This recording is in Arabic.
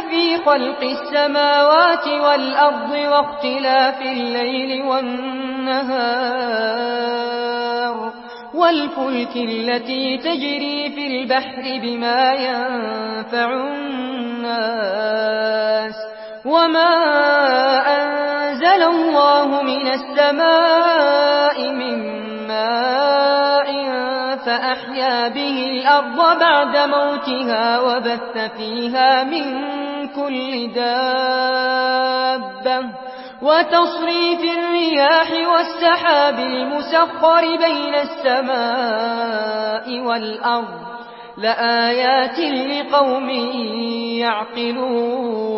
في خلق السماوات والأرض واختلاف الليل والنهار والفلك التي تجري في البحر بما ينفع الناس وما أنزل الله من السماء من ماء فأحيا به الأرض بعد موتها وبث فيها من كل دابة وتصريف الرياح والسحاب المسخر بين السماء والأرض لآيات لقوم يعقلون